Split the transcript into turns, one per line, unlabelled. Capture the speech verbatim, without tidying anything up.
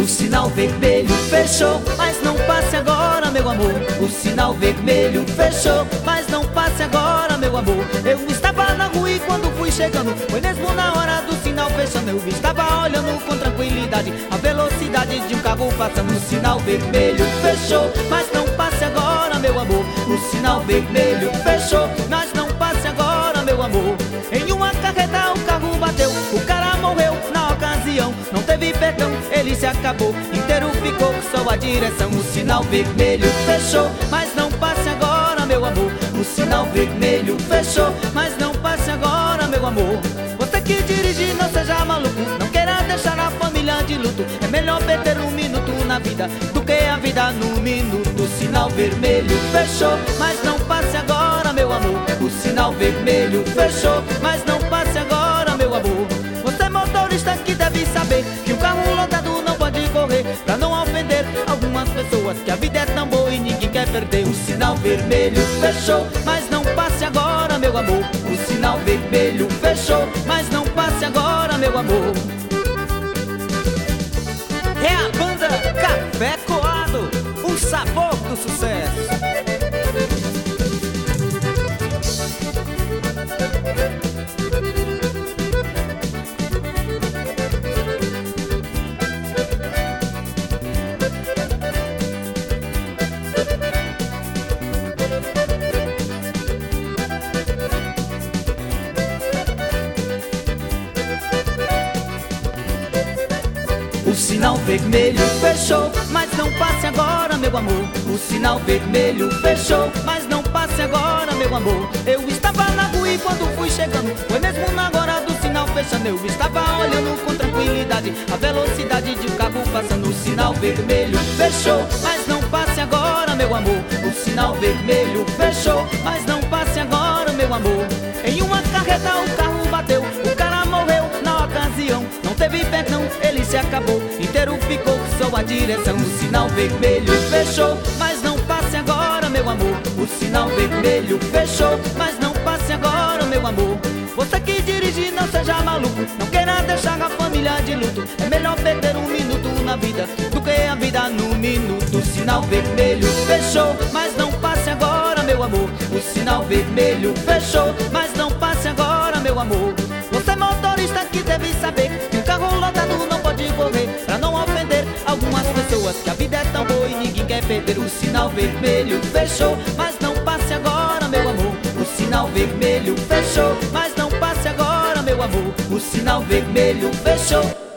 O sinal vermelho fechou, mas não passe agora, meu amor. O sinal vermelho fechou, mas não passe agora, meu amor. Eu estava na rua e quando fui chegando, foi mesmo na hora do sinal fechando. Eu estava olhando com tranquilidade a velocidade de um carro passando. O sinal vermelho fechou, mas não passe agora, meu amor. O sinal vermelho fechou, mas não passe agora, meu amor. Em uma carreta o carro bateu, o cara morreu na ocasião. Não teve perdão, ele se acabou, inteiro ficou com só a direção. O sinal vermelho fechou, mas não passe agora, meu amor. O sinal vermelho fechou, mas não passe agora, meu amor. Você que dirige, não seja maluco, não queira deixar a família de luto. É melhor perder um minuto na vida do que a vida num minuto. O sinal vermelho fechou, mas não passe agora, meu amor. O sinal vermelho fechou, mas não passe agora, meu amor. Você motorista que deve saber que um carro lotado não pode correr, pra não ofender algumas pessoas, que a vida é tão boa e ninguém quer perder. O sinal vermelho fechou, mas não passe agora, meu amor. O sinal vermelho fechou, mas não passe agora, meu amor.
É a banda Café Coado, o sabor do sucesso.
O sinal vermelho fechou, mas não passe agora, meu amor. O sinal vermelho fechou, mas não passe agora, meu amor. Eu estava na rua e quando fui chegando, foi mesmo na hora do sinal fechando. Eu estava olhando com tranquilidade a velocidade de um carro passando. O sinal vermelho fechou, mas não passe agora, meu amor. O sinal vermelho fechou, mas não passe agora, meu amor. Em uma carreta o carro bateu, o cara morreu na ocasião. Não teve perdão, ele se acabou, inteiro ficou só a direção. O sinal vermelho fechou, mas não passe agora, meu amor. O sinal vermelho fechou, mas não passe agora, meu amor. Você que dirige, não seja maluco, não queira deixar a família de luto. É melhor perder um minuto na vida do que a vida num minuto. O sinal vermelho fechou, mas não passe agora, meu amor. O sinal vermelho fechou, mas não passe agora, meu amor. Você motorista que deve saber que um carro lotado não pode correr, pra não ofender algumas pessoas, que a vida é tão boa e ninguém quer perder. O sinal vermelho fechou, mas não passe agora, meu amor. O sinal vermelho fechou, mas não passe agora, meu amor. O sinal vermelho fechou.